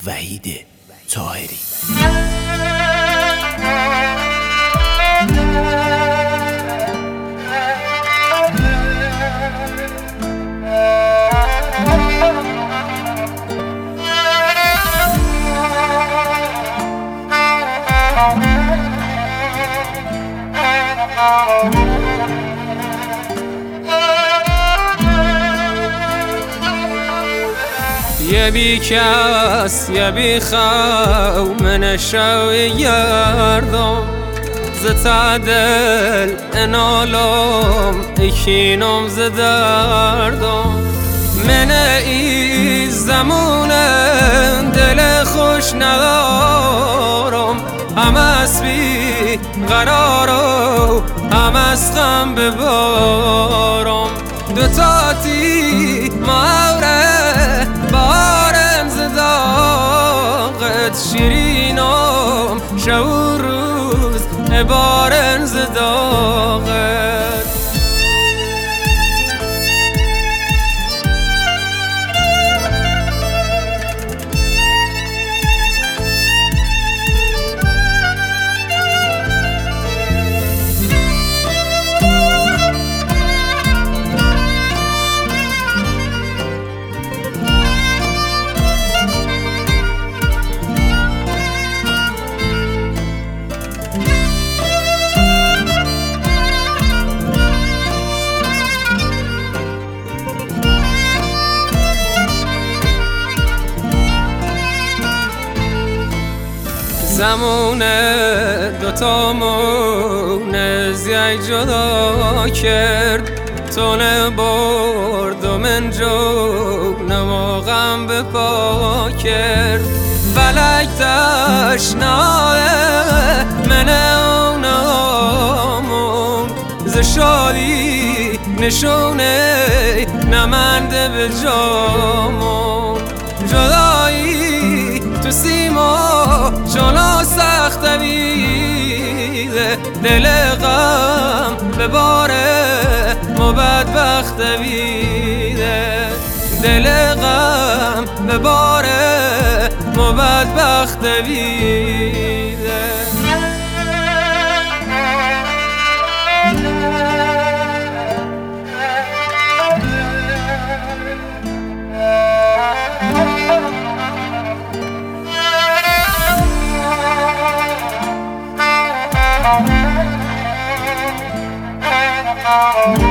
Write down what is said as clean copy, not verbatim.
وحید طاهری. یه بی کس یه بی خو من شوی گردم ز تعدل انالم اکینم ز دردم من ای زمان دل خوش ندارم هم از بی قرارم هم از غم ببارم دوتاتی مهره بارم زداقت شیرینم شو روز بارم زداقت زمان دوتامون از یک جدا کرد تو نبرد و من جونم و غم به پا کرد فلک تشنای من اونامون ز شادی نشونه نمنده به جامون جدایی تو سیما چانا سخت بیده دل غم به باره ما بدبخت بیده دل غم به باره ما بدبخت بیده Oh